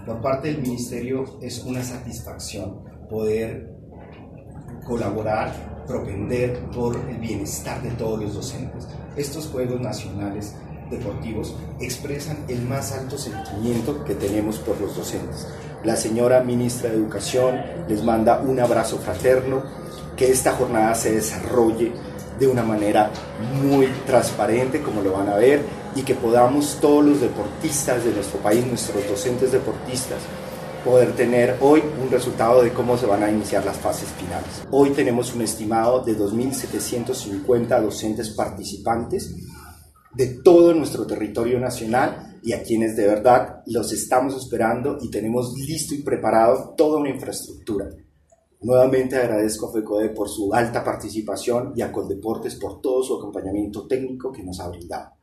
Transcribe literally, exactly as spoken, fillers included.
Por parte del Ministerio es una satisfacción poder colaborar, propender por el bienestar de todos los docentes. Estos Juegos Nacionales Deportivos expresan el más alto sentimiento que tenemos por los docentes. La señora Ministra de Educación les manda un abrazo fraterno, que esta jornada se desarrolle de una manera muy transparente, como lo van a ver, y que podamos todos los deportistas de nuestro país, nuestros docentes deportistas, poder tener hoy un resultado de cómo se van a iniciar las fases finales. Hoy tenemos un estimado de dos mil setecientos cincuenta docentes participantes de todo nuestro territorio nacional y a quienes de verdad los estamos esperando y tenemos listo y preparado toda una infraestructura. Nuevamente agradezco a FECODE por su alta participación y a Coldeportes por todo su acompañamiento técnico que nos ha brindado.